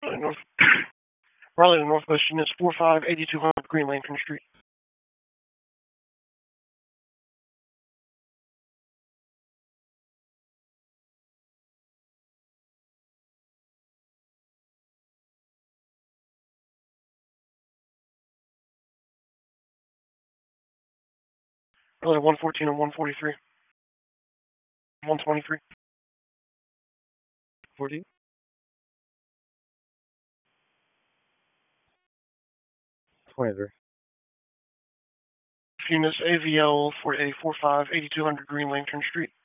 North, Raleigh, Northwest Units 458200 Green Lantern Street. Raleigh 114 and 143. 123. 14. Units AVL 4845 8200 Green Lantern Street.